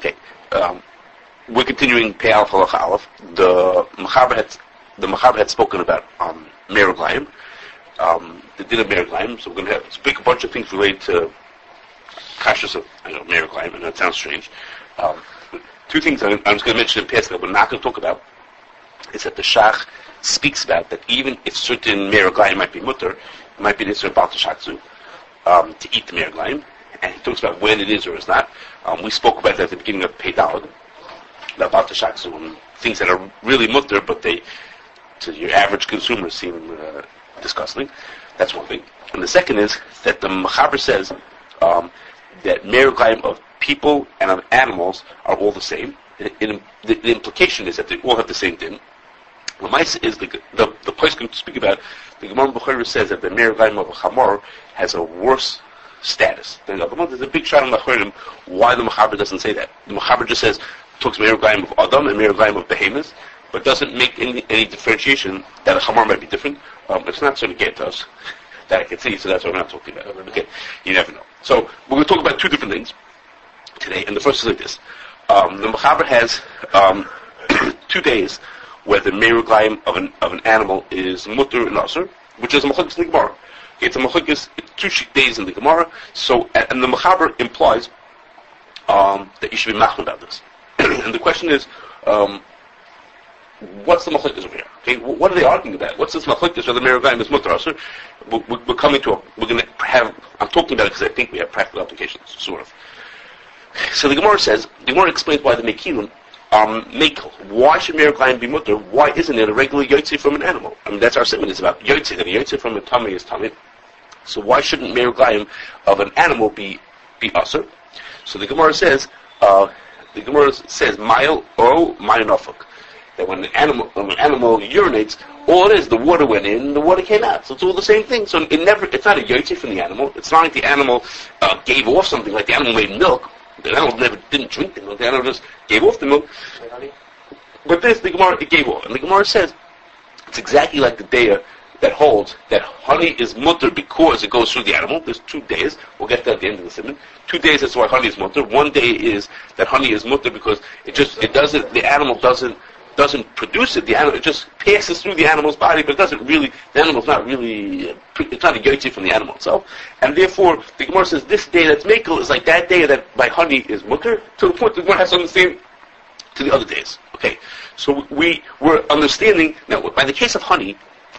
Okay. We're continuing Pei Aleph Halacha Aleph. The Mechaber had spoken about Meraglayim, the din of Meraglayim. So we're going to speak a bunch of things related to Kashas of Meraglayim, and that sounds strange. Two things I'm just going to mention in passing that we're not going to talk about is that the Shach speaks about that even if certain Meraglayim might be mutter, it might be Nisr Bal Tashatzu to eat the Meraglayim, and he talks about when it is or is not. We spoke about that at the beginning of Pei Daled, about the Shatzu and things that are really mutter, but they, to your average consumer, seem disgusting. That's one thing. And the second is that the Mechaber says that Meraglayim of people and of animals are all the same. The implication is that they all have the same din. The Maisa is the place can speak about. The Gemara Bechorah says that the Meraglayim of a Chamor has a worse status than the other one. There's a big shot on the Mechaber why the Mechaber doesn't say that. The Mechaber just says talks Meraglayim of Adam and Meraglayim of Behemoth, but doesn't make any differentiation that a Chamor might be different. It's not so to get to us that I can see, so that's what I'm not talking about. Okay, you never know. So we're going to talk about two different things today, and the first is like this. The Mechaber has 2 days where the Meraglayim of an animal is mutter and asur, which is a machlokes in the Gemara. It's a machlokes, it's 2 days in the Gemara. So, and the Mechaber implies that you should be machmir about this. And the question is, what's the machlokes over here? Okay, what are they arguing about? What's this machlokes whether Meraglayim is mutter asur? We're coming to we're going to have. I'm talking about it because I think we have practical applications, sort of. So the Gemara says, the Gemara explains why the Mekilim Mekel. Why should Meraglayim be mutter? Why isn't it a regular yotze from an animal? I mean, that's our statement. It's about yotze. That a yotze from a tummy is tummy. So why shouldn't Meraglayim of an animal be asur? So the Gemara says, mile o mile nofuk. That when an animal urinates, all it is, the water went in, the water came out. So it's all the same thing. So it's not a yotze from the animal. It's not like the animal gave off something, like the animal made milk. The animal didn't drink the milk. The animal just gave off the milk. But this, the Gemara, it gave off. And the Gemara says, it's exactly like the daya that holds that honey is mutter because it goes through the animal. There's 2 days. We'll get that at the end of the simon. 2 days, that's why honey is mutter. 1 day is that honey is mutter because the animal doesn't produce it. It just passes through the animal's body, but it doesn't really, the animal's not really, it's not a yotze from the animal itself. And therefore, the Gemara says this day that's mekel is like that day that by honey is mutter, to the point the Gemara has to understand to the other days. Okay, so we're understanding, now by the case of honey,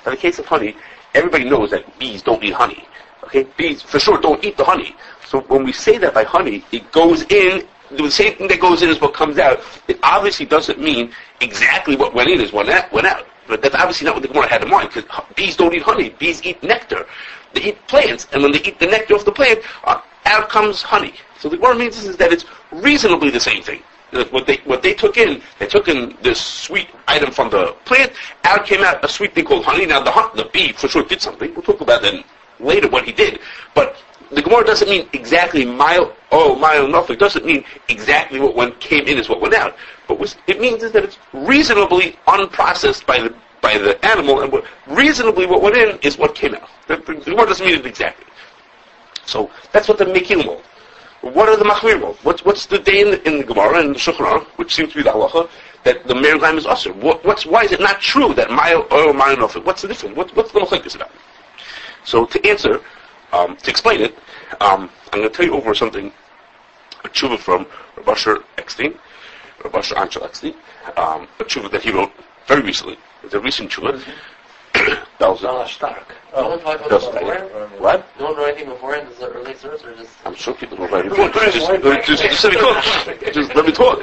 everybody knows that bees don't eat honey. Okay, bees for sure don't eat the honey. So when we say that by honey, it goes in, the same thing that goes in is what comes out. It obviously doesn't mean exactly what went in is what went out. But that's obviously not what the Gemara had in mind, because bees don't eat honey. Bees eat nectar. They eat plants, and when they eat the nectar off the plant, out comes honey. So the Gemara means is that it's reasonably the same thing. What they took in this sweet item from the plant, out came out a sweet thing called honey. Now the bee for sure did something. We'll talk about that later what he did. But the Gemara doesn't mean exactly mile nofik. It doesn't mean exactly what came in is what went out. But what it means is that it's reasonably unprocessed by the animal, and reasonably what went in is what came out. The Gemara doesn't mean it exactly. So that's what the Mekilim hold. What are the Machmir hold? What's the day in the Gemara and the Shulchan Aruch, which seems to be the halacha, that the Meraglayim is asur? Why is it not true that mile nofik? What's the difference? What's the machlokes about? So to answer, to explain it, I'm going to tell you over something, a tshuva from Rav Asher Eckstein, Rav Asher Anshel Eckstein, a tshuva that he wrote very recently. It's a recent tshuva. Stark. What? You don't know anything beforehand? Is it early source or just... I'm sure people know very before. Just let me talk. Just let me talk.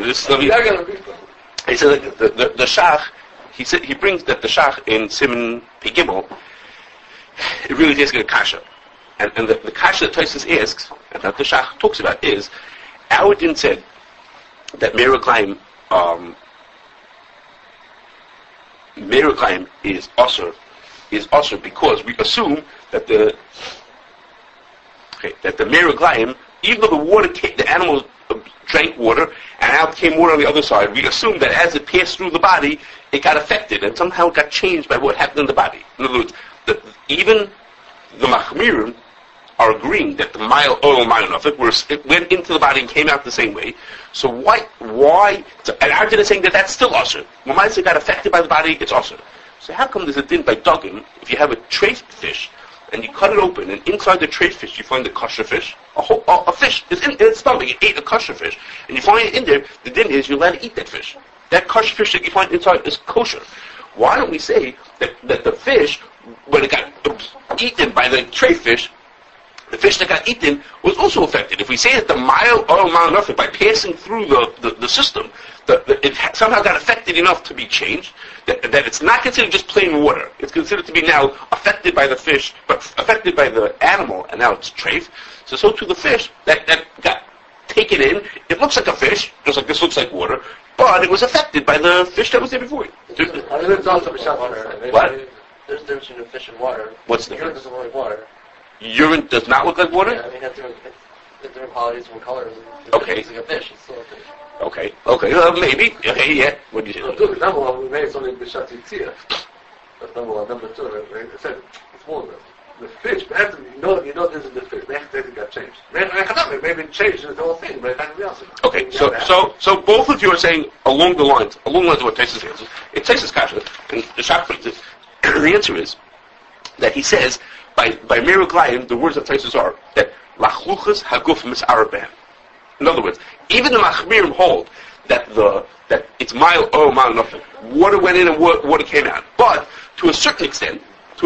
He said that the Shach, he brings that the Shach in Siman Pei Gimel, it really is asking a kasha. And the kasha that Tosfos asks, and that the Shach talks about, is, our din said that Meraglayim is asur because we assume that the Meraglayim, even though the animals drank water and out came water on the other side, we assume that as it passed through the body, it got affected and somehow got changed by what happened in the body. In other words, even the Machmirim are agreeing that the mile oil mile nafik, it went into the body and came out the same way. So why? So, and Arjun is saying that that's still usher. When Maisa got affected by the body, it's usher. So how come there's a din by dugim if you have a treif fish and you cut it open and inside the treif fish you find the kosher fish? A fish is in its stomach. You ate a kosher fish and you find it in there. The din is you're allowed to eat that fish. That kosher fish that you find inside is kosher. Why don't we say that the fish, when it got eaten by the treif fish, the fish that got eaten was also affected? If we say that the mile nafik, by passing through the system, it somehow got affected enough to be changed, that it's not considered just plain water. It's considered to be now affected by the fish, but affected by the animal, and now it's treif. So to the fish that got taken in, it looks like a fish, just like this looks like water, but it was affected by the fish that was there before. What? There's a difference between fish and water. What's the difference? Urine doesn't look like water. Urine does not look like water? Yeah, I mean, it has different qualities, different colors. Okay. It's like a fish. It's still a fish. Okay, maybe. Okay, yeah. What do you say? Number one, we made it's only Bishat Yitzia. That's number one. Number two, it said it's more than the fish. But you know this is the fish. It got changed. Maybe it changed the whole thing, but it can't be else. Okay, so both of you are saying along the lines of what Taisus answers. It Taisus kasha, and the Shach brings it. The answer is that he says by Meir Glayim, the words of Taisus are that lachluchas haguf mis'arabem. In other words, even the Machmirim hold that it's mile nothing. Water went in and water came out. But to a certain extent,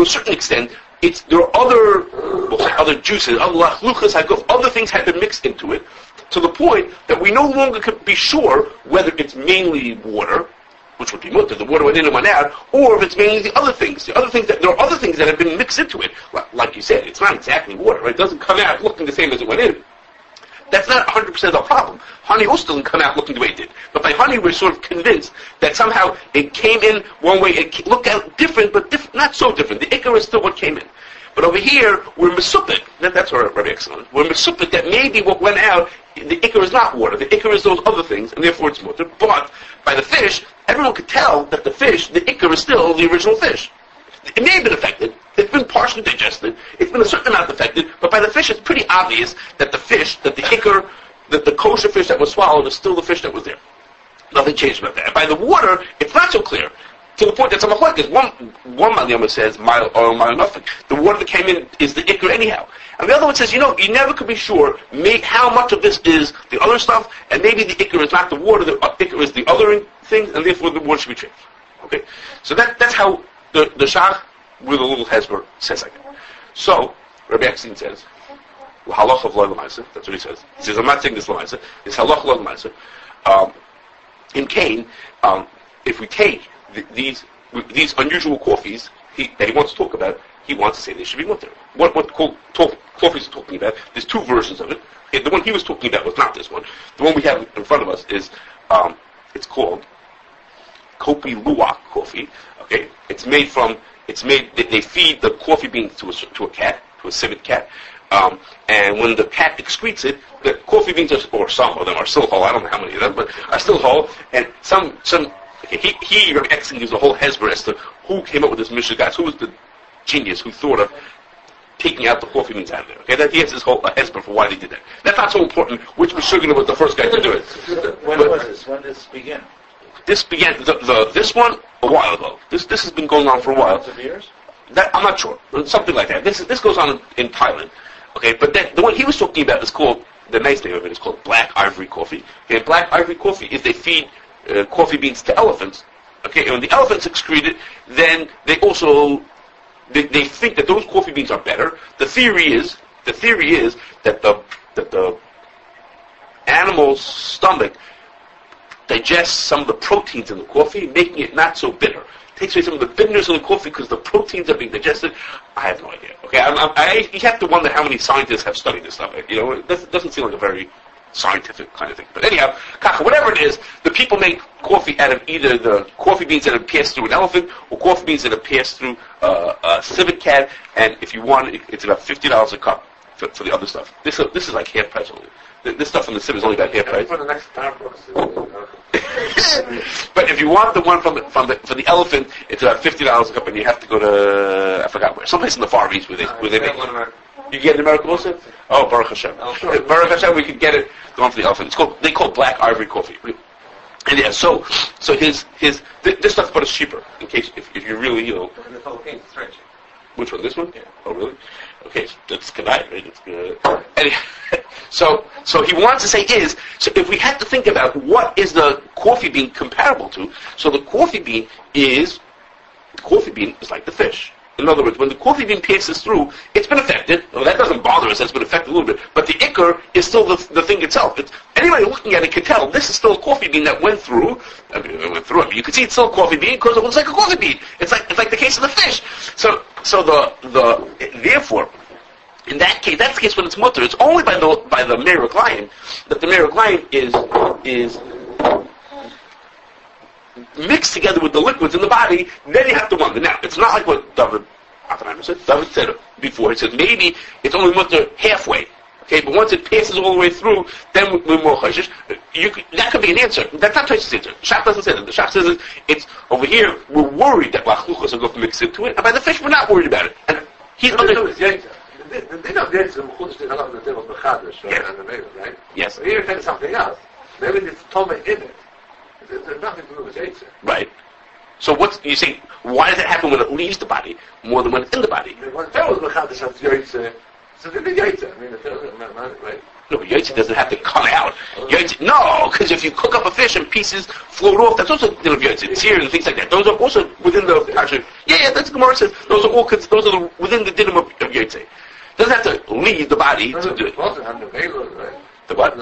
there are other juices, other lachluchas haguf, other things have been mixed into it, to the point that we no longer can be sure whether it's mainly water, which would be mutter, the water went in and went out, or if it's mainly the other things. There are other things that have been mixed into it. Like you said, it's not exactly water, right? It doesn't come out looking the same as it went in. That's not 100% our problem. Honey also doesn't come out looking the way it did. But by honey, we're sort of convinced that somehow it came in one way, it looked out different, but not so different. The ikar is still what came in. But over here, we're mesupik. That's what Rabbi Excellent. We're mesupik that maybe what went out, the ikar is not water. The ikar is those other things, and therefore it's mutter. But by the fish, everyone could tell that the ikar is still the original fish. It may have been affected. It's been partially digested. It's been a certain amount affected. But by the fish, it's pretty obvious that the ikar, that the kosher fish that was swallowed is still the fish that was there. Nothing changed about that. And by the water, it's not so clear. To the point that some of one Maliyama says, mile nothing. The water that came in is the ikar anyhow. And the other one says, you never could be sure how much of this is the other stuff, and maybe the ikar is not the water, the ikar is the other things, and therefore the water should be changed. Okay? So that's how the Shach with a little hesber says like that. So, Rabbi Epstein says, halacha of lo l'maisa, that's what he says. He says, I'm not saying this l'maisa, it's halacha lo l'maisa. In Cain, if we take these unusual coffees that he wants to talk about, he wants to say they should be mutter. What coffees are talking about? There's two versions of it. Okay, the one he was talking about was not this one. The one we have in front of us is, it's called Kopi Luwak coffee. Okay, they feed the coffee beans to a cat, to a civet cat, and when the cat excretes it, the coffee beans or some of them are still whole. I don't know how many of them, but are still whole. And some. He Rabbi Exing gives a whole hesber as to who came up with this mishagas, who was the genius who thought of taking out the coffee beans out of there. Okay, that he has his whole hesber for why they did that. That's not so important. Which Meshuggah was the first guy to do it. When was this? When did this begin? This began this one a while ago. This has been going on for a while. Of years? I'm not sure. Something like that. This goes on in Thailand. Okay, but the one he was talking about is called, the nice name of it is called Black Ivory Coffee. Okay, Black Ivory Coffee is they feed coffee beans to elephants. Okay, and when the elephants excrete it, then they also they think that those coffee beans are better. The theory is that the animal's stomach digests some of the proteins in the coffee, making it not so bitter. It takes away some of the bitterness of the coffee because the proteins are being digested. I have no idea. Okay, you have to wonder how many scientists have studied this stuff. It doesn't seem like a very scientific kind of thing. But anyhow, whatever it is, the people make coffee out of either the coffee beans that have passed through an elephant or coffee beans that have passed through a civet cat. And if you want, it's about $50 a cup for the other stuff. This is like half price only. This stuff from the civet is only about half price. For the next Starbucks. But if you want the one for the elephant, it's about $50 a cup, and you have to go to I forgot where, someplace in the Far East where they make it. You get it in America also? Oh, Baruch Hashem. Oh, sure. Baruch Hashem, we could get it going for the elephant. They call it black ivory coffee. And yeah, so this stuff but it's cheaper. In case if you're really In the Philippines, it's French. which one? This one? Yeah. Oh really? Okay, so that's Kanai, right? It's and so he wants to say is so if we had to think about what is the coffee bean comparable to, so the coffee bean is like the fish. In other words, when the coffee bean passes through, it's been affected. Well, that doesn't bother us. That's been affected a little bit. But the ikr is still the thing itself. Anybody looking at it can tell this is still a coffee bean that went through. I mean, you can see it's still a coffee bean because it looks like a coffee bean. It's like the case of the fish. So therefore, in that case, that's the case when it's mutter. It's only by the Meir Klein that the Meir Klein is mixed together with the liquids in the body, then you have to wonder. Now, it's not like what David said. David said before. He said maybe it's only mutter halfway. Okay, but once it passes all the way through, then we're more chayshish. That could be an answer. That's not Tosh's answer. Shach doesn't say that. The Shach says it's over here. We're worried that lachluchos are going to mix into it, and by the fish, we're not worried about it. And he's They know Yaitza, Mechudesh, they have the name of Mechadish, right? Yes. So here it's something else. Maybe it's Tome in it. There's nothing to do with Yaitza. Right. So what's you say? Why does it happen when it leaves the body more than when it's in the body? When there was Mechadish has Yaitza, so they did Yaitza. I mean, right? No, but Yaitza doesn't have to come out. No, because if you cook up a fish and pieces float off, that's also din of Yaitza. Tear and things like that. Those are also within the actually. Yeah, that's Gemara says. Those are within the din of Yaitza. Doesn't have to leave the body to do it. The what?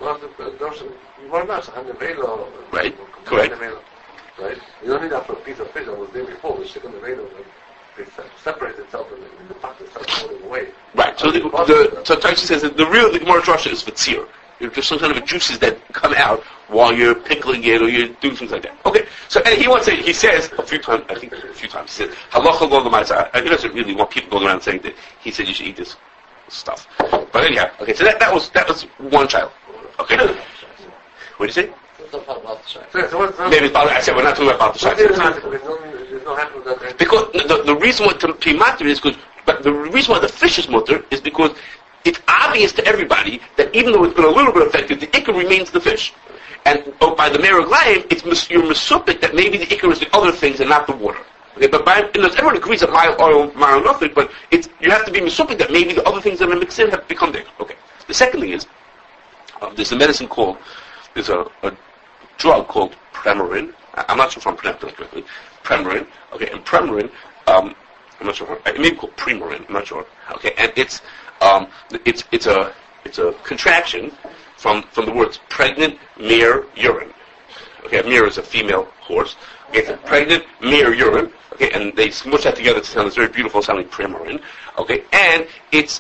Right. Correct. Right? You don't need that for a piece of fish that was there before. We stick on the velo and it separates itself in the pot and starts floating away. Right. So so Tashi says that the Gemara Drasha is for tzir. There's some kind of juices that come out while you're pickling it or you're doing things like that. Okay. So and he says a few times, he says halacha lo l'maisa. He doesn't really want people going around saying that he said you should eat this stuff. But anyhow, okay. So that was one child. Okay. What did you say? Maybe I said we're not talking about the shach. Because the reason why to be matter is because, but the reason why the fish is mutter is because it's obvious to everybody that even though it's been a little bit affected, the ikar remains the fish. And by the Meir Glayim, you're mesupik that maybe the ikar is the other things and not the water. Okay, but everyone agrees that my oil, nothing, but you have to be mesupik that maybe the other things that are mixed in have become there. Okay. The second thing is, there's a medicine there's a drug called Premarin. I'm not sure if I'm pronouncing it correctly. Premarin. Okay, and Premarin, I'm not sure. It may be called Premarin. I'm not sure. Okay, and it's a contraction from the words pregnant mare urine. Okay, a mare is a female horse. Okay, it's a pregnant mare urine. Okay, and they smush that together to sound this very beautiful sounding Premarin. Okay, and it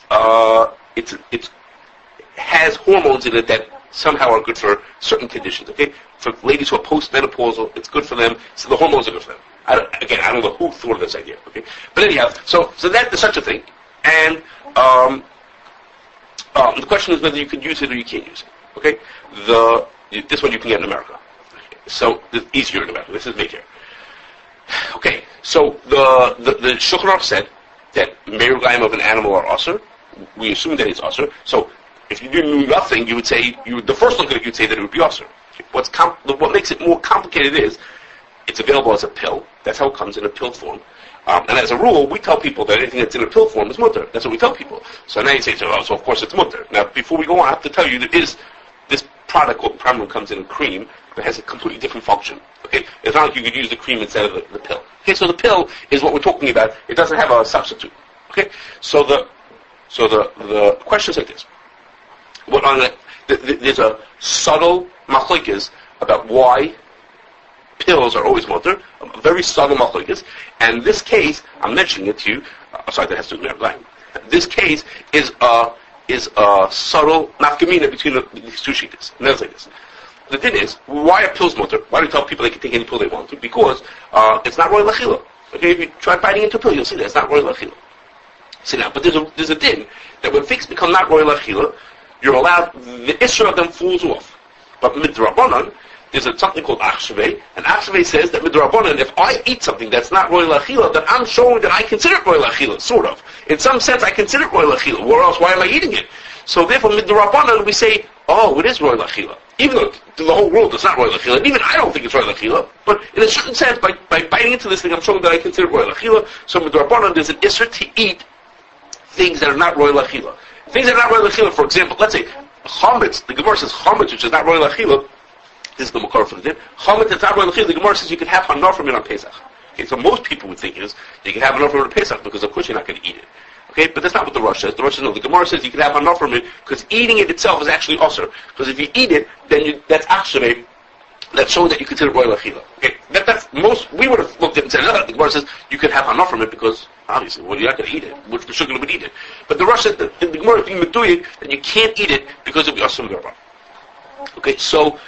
has hormones in it that somehow are good for certain conditions. Okay, for ladies who are postmenopausal, it's good for them. So the hormones are good for them. I don't know who thought of this idea. Okay, but anyhow, so that is such a thing, and the question is whether you can use it or you can't use it. Okay, this one you can get in America, so it's easier in America. This is Medicare. Okay, so the Shulchan Aruch said that Meir Glayim of an animal are asur. We assume that it's asur. So if you didn't know nothing, you would say the first look at it, you'd say that it would be asur. What makes it more complicated is it's available as a pill. That's how it comes in a pill form. And as a rule, we tell people that anything that's in a pill form is mutter. That's what we tell people. So now you say, so of course it's mutter. Now, before we go on, I have to tell you there is this product called Premarin comes in a cream that has a completely different function. Okay, it's not like you could use the cream instead of the pill. Okay, so the pill is what we're talking about. It doesn't have a substitute. Okay, so the question is like this: there's a subtle machlokes about why pills are always mutter, a very subtle machlokes, and this case, I'm mentioning it to you, sorry, that has to do with Meir. This case is a subtle nafkamina between these two shittas. And that's like this. The thing is, why are pills mutter? Why do you tell people they can take any pill they want to? Because it's not royal achila. Okay, if you try biting into a pill, you'll see that it's not royal achila. See now, but there's a din that when things become not royal achila, you're allowed, the issue of them falls off. But midrabanan, there's something called achshevei, and achshevei says that midrabanan, if I eat something that's not royal achila, then I'm showing that I consider it royal achila, sort of. In some sense, I consider it royal achila. Or else, why am I eating it? So therefore, midrabanan, we say, oh, it is royal achila. Even though the whole world is not royal achila, and even I don't think it's royal achila, but in a certain sense, by biting into this thing, I'm showing that I consider it royal achila. So midrabanan, there's an isser to eat things that are not royal achila. Things that are not royal achila, for example, let's say, chametz, the Gemara says chametz, which is not royal achila. This is the makar for the din. Chametz that's not royal achila. The Gemara says you can have hanor from it on Pesach. Okay, so most people would think is you can have hanor from it on Pesach because of course you're not going to eat it. Okay, but that's not what the Rosh says. The Rosh says no. The Gemara says you can have hanor from it because eating it itself is actually osur. Because if you eat it, then that's achshevei. That's showing that you consider royal achila. Okay, that's most. We would have looked at it and said, no, the Gemara says you can have hanor from it because obviously, well, you're not going to eat it. Which the sugar would eat it. But the Rosh says that in the Gemara being meduyik that you can't eat it because of the osur garba. Okay, so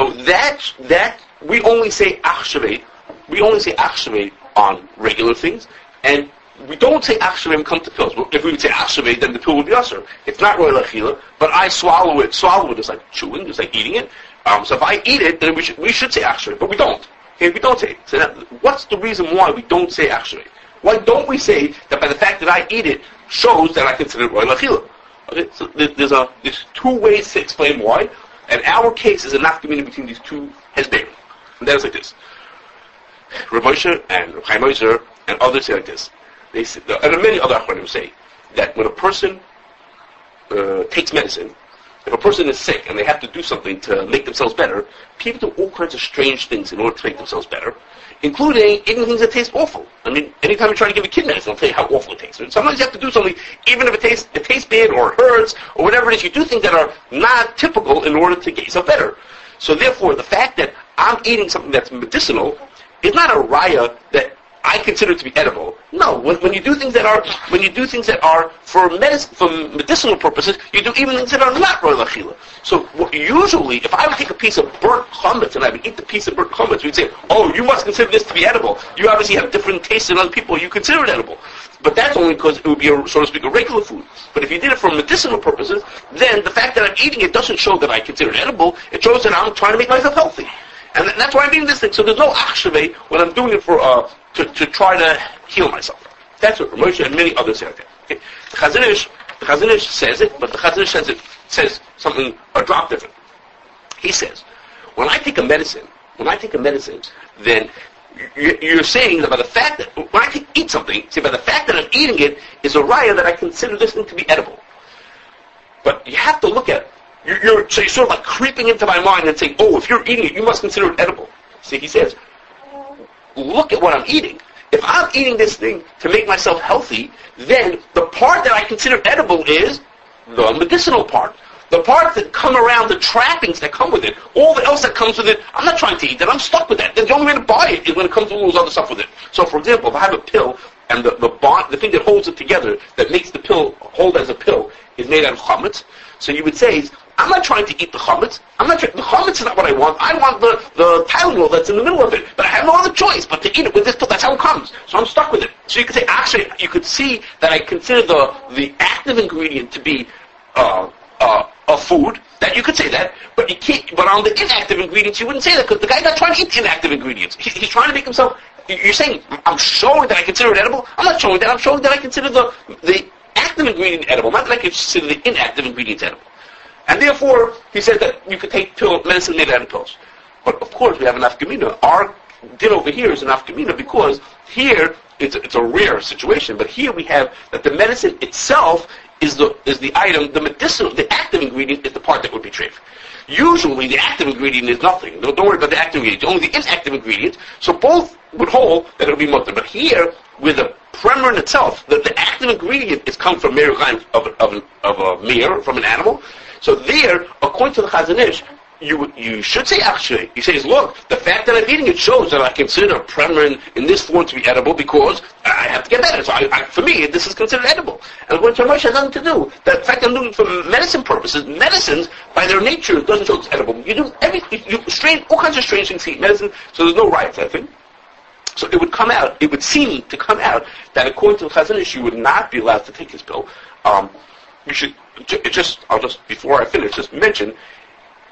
that we only say achshevei. We only say achshevei on regular things, and we don't say achshevei when it comes to pills. If we would say achshevei, then the pill would be usher. It's not royal achila, but I swallow it. Swallow it is like chewing, just like eating it. So if I eat it, then we should say achshevei, but we don't. Okay, we don't say it. So what's the reason why we don't say achshevei? Why don't we say that by the fact that I eat it shows that I consider it royal achila? Okay, so there's two ways to explain why, and our case is a nafkamina between these two hesberim. And that is like this. Rav Moshe and Rav Chaim Ozer and others say like this. They say, and many other achronim say that when a person takes medicine, if a person is sick and they have to do something to make themselves better, people do all kinds of strange things in order to make themselves better, including eating things that taste awful. I mean, anytime you try to give a kid medicine, they'll tell you how awful it tastes. And sometimes you have to do something, even if it tastes bad or hurts or whatever it is, you do things that are not typical in order to get yourself better. So therefore, the fact that I'm eating something that's medicinal is not a raya that I consider to be edible. No, when you do things that are for medicinal purposes, you do even things that are not royal achila. So usually, if I would take a piece of burnt chametz and I would eat the piece of burnt chametz, we'd say, "Oh, you must consider this to be edible. You obviously have different tastes than other people. You consider it edible." But that's only because it would be, so to speak, a regular food. But if you did it for medicinal purposes, then the fact that I'm eating it doesn't show that I consider it edible. It shows that I'm trying to make myself healthy. And that's why I'm eating this thing. So there's no achshevei when I'm doing it for to try to heal myself. That's what Moshe and many others say like that. Okay? The Chazon Ish says it, but the Chazon Ish says something a drop different. He says, when I take a medicine, then you're saying that by the fact that when I eat something, see, by the fact that I'm eating it is a raya that I consider this thing to be edible. But you have to look at it. So you're sort of like creeping into my mind and saying, oh, if you're eating it, you must consider it edible. See, he says, look at what I'm eating. If I'm eating this thing to make myself healthy, then the part that I consider edible is the medicinal part. The parts that come around, the trappings that come with it, all the else that comes with it, I'm not trying to eat that, I'm stuck with that. The only way to buy it is when it comes with all those other stuff with it. So for example, if I have a pill, and the thing that holds it together, that makes the pill hold as a pill, is made out of chametz, so you would say, I'm not trying to eat the chametz. The chametz is not what I want. I want the Tylenol that's in the middle of it. But I have no other choice but to eat it with this pill. That's how it comes. So I'm stuck with it. So you could say, actually, you could see that I consider the active ingredient to be a food. That you could say that, but you can't. But on the inactive ingredients, you wouldn't say that because the guy's not trying to eat inactive ingredients. He's trying to make himself. You're saying I'm showing that I consider it edible. I'm not showing that. I'm showing that I consider the active ingredient edible, not that I consider the inactive ingredients edible. And therefore, he said that you could take medicine made out of pills. But of course, we have an afkamina. Our din over here is an afkamina because here it's a rare situation. But here we have that the medicine itself is the item, the active ingredient is the part that would be treif. Usually, the active ingredient is nothing. Don't worry about the active ingredient. Only the inactive ingredient. So both would hold that it would be mutter. But here, with the premer in itself, the active ingredient is come from of a mere from an animal. So there, according to the Chazon Ish, you should say actually. He says, look, the fact that I'm eating it shows that I consider premer in this form to be edible because I have to get better. So for me, this is considered edible. And according to Moshe, has nothing to do. The fact I'm doing it for medicine purposes, medicines, by their nature, doesn't show it's edible. You do all kinds of strange things to eat medicine, so there's no right to that thing. So it would seem to come out that according to the Chazon Ish, you would not be allowed to take his pill. I'll just, before I finish, just mention,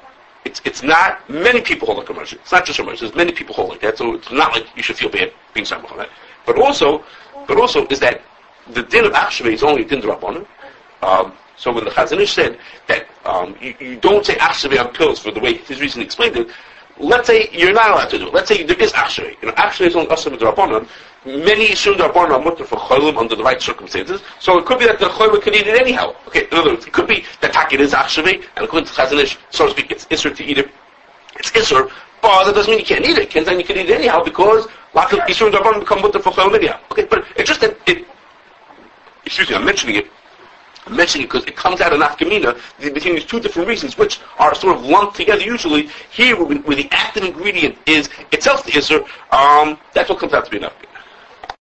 it's not, many people hold like a Rashi. It's not just a Rashi. There's many people hold like that, so it's not like you should feel bad being Samach on that. But also is that the din of Achshevei is only a din d'Rabbanan. So when the Chazon Ish said that you don't say Achshevei on pills for the way his reason explained it, let's say you're not allowed to do it. Let's say there is Achshevei. Achshevei is only Asam d'Rabbanan. Many Yisur d'Rabbanan are mutter for Cholim under the right circumstances. So it could be that the Cholim could eat it anyhow. Okay, in other words, it could be that Takit is Achshevei, and according to Chazon Ish, so to speak, it's Isser to eat it. It's Isser, but that doesn't mean you can't eat it. Then you can eat it anyhow because Yisur d'Rabbanan become mutter for Cholim anyhow. Okay, but it's just that excuse me, I'm mentioning it because it comes out of nafkamina between these two different reasons, which are sort of lumped together usually. Here, where the active ingredient is itself the Isser, that's what comes out to be nafkamina.